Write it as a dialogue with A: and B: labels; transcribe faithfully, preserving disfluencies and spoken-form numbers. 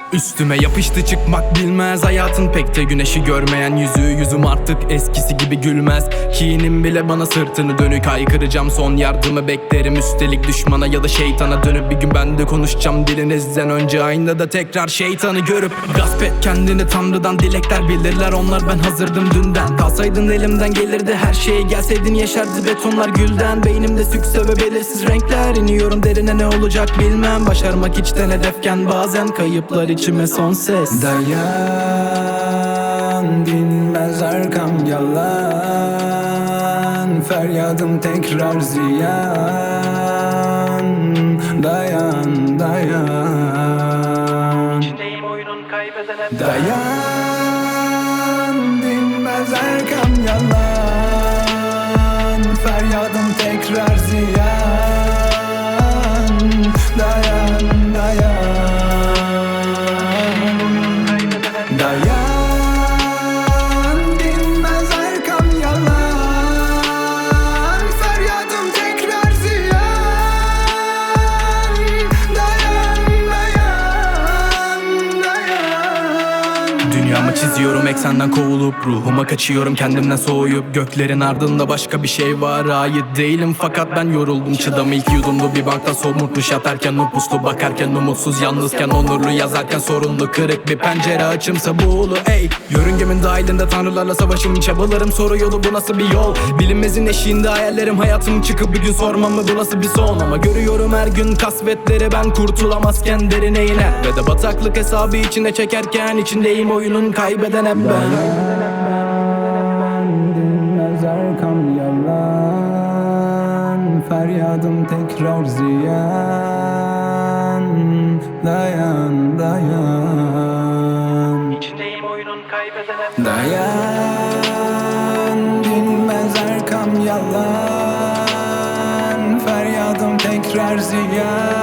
A: Üstüme yapıştı çıkmak bilmez hayatın pek de güneşi görmeyen yüzü. Yüzüm artık eskisi gibi gülmez. Kinim bile bana sırtını dönük haykıracağım, son yardımı beklerim. Üstelik düşmana ya da şeytana dönüp bir gün ben de konuşacağım dilinizden önce. Aynada tekrar şeytanı görüp gasp et kendini, tanrıdan dilekler bilirler onlar, ben hazırdım dünden. Kalsaydın elimden gelirdi her şey, gelseydin yeşerdi betonlar gülden. Beynimde sükse ve belirsiz renkler, iniyorum derine ne olacak bilmem. Başarmak içten hedefken bazen kayıplar içime son ses.
B: Dayan, dinmez arkam yalan, feryadım tekrar ziyan. Dayan, dayan,
A: İçindeyim oyunun kaybedene.
B: dayan, dinmez arkam yalan, feryadım tekrar ziyan. Dayan, dayan, dayan, dinmez arkam yalan, feryadım tekrar ziyan. Dayan, dayan, dayan.
A: Dünyamı çiziyorum eksenden kovulup, ruhuma kaçıyorum kendimden soğuyup. Göklerin ardında başka bir şey var, ait değilim fakat ben yoruldum. Çıdamı ilk yudumlu bir bankta somurtmuş, yatarken nupuslu, bakarken umutsuz, yalnızken onurlu, yazarken sorunlu. Kırık bir pencere açımsa buğulu ey. Yörüngemin dahilinde tanrılarla savaşım, çabalarım soru yolu, bu nasıl bir yol? Bilinmezin eşiğinde hayallerim, hayatım çıkıp bir gün sormam mı bu nasıl bir son? Ama görüyorum her gün kasvetleri, ben kurtulamazken derine iner ve de bataklık hesabı içine çekerken içindeyim oyunun kaybeden hep ben.
B: Dinmez arkam yalan, feryadım tekrar ziyan. Dayan, dayan,
A: İçindeyim oyunun kaybeden hep
B: dayan, dinmez arkam yalan, feryadım tekrar ziyan.